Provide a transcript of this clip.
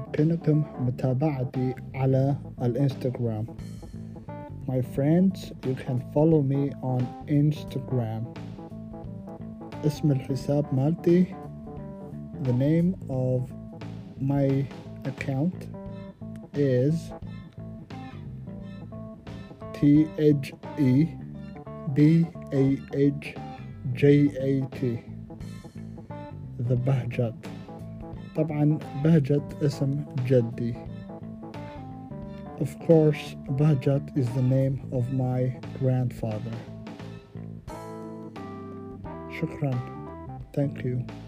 يمكنكم متابعتي على الانستغرام. My friends, you can follow me on Instagram. اسم الحساب مالتي, the name of my account is THEBAHJAT, The Bahjat. طبعا بهجت اسم جدي. Of course, Bahjat is the name of my grandfather. Shukran. Thank you.